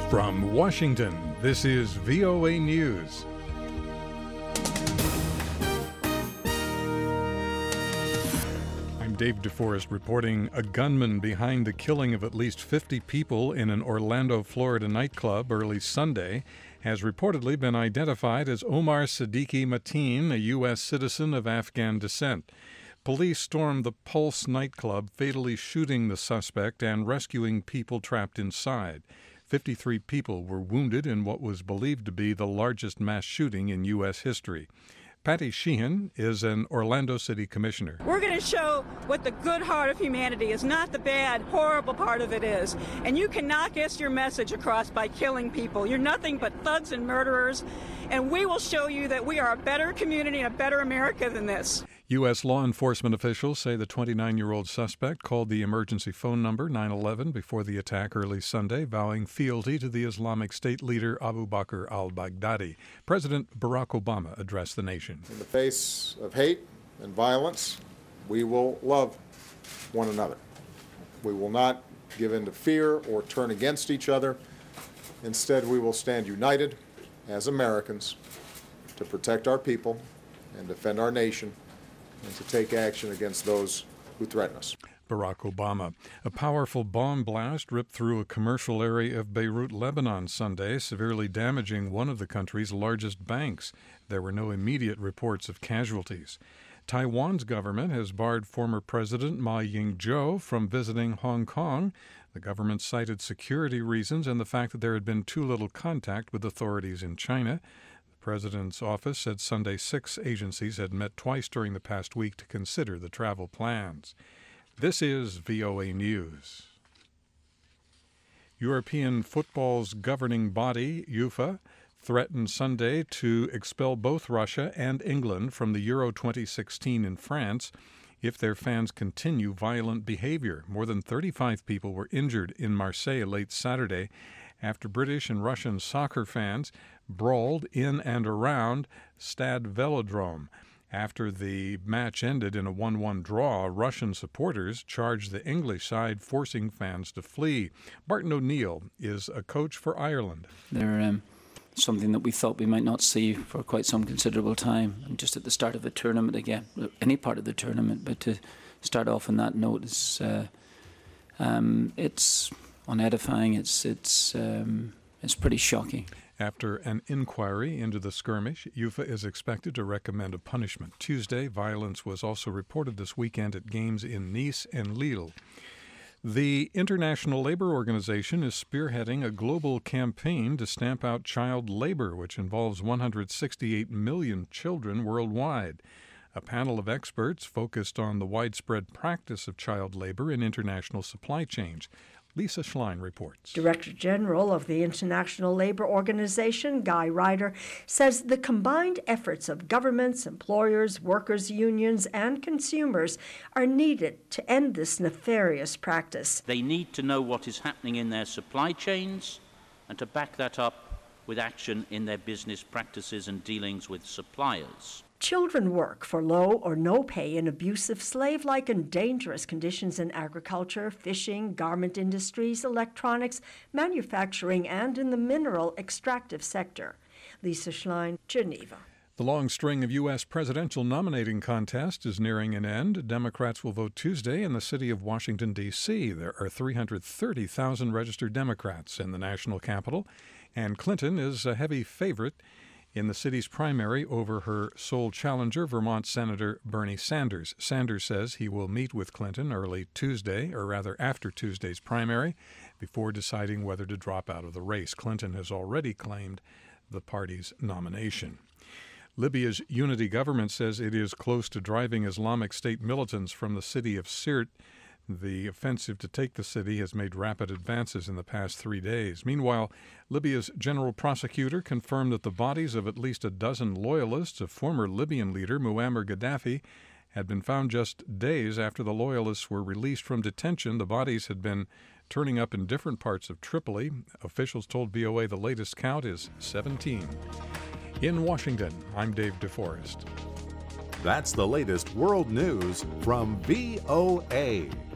From Washington, this is VOA News. I'm Dave DeForest reporting a gunman behind the killing of at least 50 people in an Orlando, Florida nightclub early Sunday has reportedly been identified as Omar Siddiqui Mateen, a U.S. citizen of Afghan descent. Police stormed the Pulse nightclub, fatally shooting the suspect and rescuing people trapped inside. 53 people were wounded in what was believed to be the largest mass shooting in U.S. history. Patty Sheehan is an Orlando City Commissioner. We're going to show what the good heart of humanity is, not the bad, horrible part of it is. And you cannot get your message across by killing people. You're nothing but thugs and murderers. And we will show you that we are a better community and a better America than this. U.S. law enforcement officials say the 29-year-old suspect called the emergency phone number 911 before the attack early Sunday, vowing fealty to the Islamic State leader Abu Bakr al-Baghdadi. President Barack Obama addressed the nation. In the face of hate and violence, we will love one another. We will not give in to fear or turn against each other. Instead, we will stand united as Americans to protect our people and defend our nation, and to take action against those who threaten us. Barack Obama. A powerful bomb blast ripped through a commercial area of Beirut, Lebanon Sunday, severely damaging one of the country's largest banks. There were no immediate reports of casualties. Taiwan's government has barred former President Ma Ying-jeou from visiting Hong Kong. The government cited security reasons and the fact that there had been too little contact with authorities in China. The president's office said Sunday 6 agencies had met twice during the past week to consider the travel plans. This is VOA News. European football's governing body, UEFA, threatened Sunday to expel both Russia and England from the Euro 2016 in France if their fans continue violent behavior. More than 35 people were injured in Marseille late Saturday after British and Russian soccer fans brawled in and around Stade Velodrome. After the match ended in a 1-1 draw, Russian supporters charged the English side, forcing fans to flee. Barton O'Neill is a coach for Ireland. They're something that we thought we might not see for quite some considerable time. And just at the start of the tournament again, any part of the tournament, but to start off on that note is it's unedifying. It's pretty shocking. After an inquiry into the skirmish, UEFA is expected to recommend a punishment. Tuesday, violence was also reported this weekend at games in Nice and Lille. The International Labor Organization is spearheading a global campaign to stamp out child labor, which involves 168 million children worldwide. A panel of experts focused on the widespread practice of child labor in international supply chains. Lisa Schlein reports. Director General of the International Labor Organization, Guy Ryder, says the combined efforts of governments, employers, workers' unions, and consumers are needed to end this nefarious practice. They need to know what is happening in their supply chains and to back that up with action in their business practices and dealings with suppliers. Children work for low or no pay in abusive, slave-like and dangerous conditions in agriculture, fishing, garment industries, electronics, manufacturing, and in the mineral extractive sector. Lisa Schlein, Geneva. The long string of U.S. presidential nominating contests is nearing an end. Democrats will vote Tuesday in the city of Washington, D.C. There are 330,000 registered Democrats in the national capital, and Clinton is a heavy favorite in the city's primary over her sole challenger, Vermont Senator Bernie Sanders. Sanders says he will meet with Clinton early Tuesday, or rather after Tuesday's primary, before deciding whether to drop out of the race. Clinton has already claimed the party's nomination. Libya's unity government says it is close to driving Islamic State militants from the city of Sirte. The offensive to take the city has made rapid advances in the past 3 days. Meanwhile, Libya's general prosecutor confirmed that the bodies of at least a dozen loyalists of former Libyan leader Muammar Gaddafi had been found just days after the loyalists were released from detention. The bodies had been turning up in different parts of Tripoli. Officials told VOA the latest count is 17. In Washington, I'm Dave DeForest. That's the latest world news from VOA.